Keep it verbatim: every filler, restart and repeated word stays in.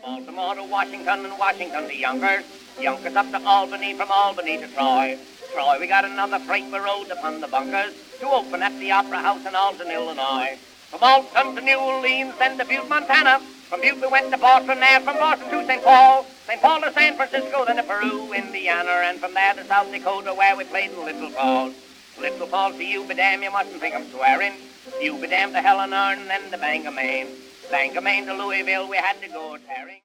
Baltimore to Washington and Washington to Yonkers. Yonkers up to Albany, from Albany to Troy. Troy, we got another freight we rode upon the bunkers to open at the Opera House in Alton, Illinois. From Alton to New Orleans, then to Butte, Montana. From Butte we went to Boston, there from Boston to Saint Paul. Saint Paul to San Francisco, then to Peru, Indiana, and from there to South Dakota where we played in Little Falls. Little Falls to you be damned, you mustn't think I'm swearing. You be damned to Helen Earn, and then to Bangor, Maine. Bangor, Maine to Louisville, we had to go tearing.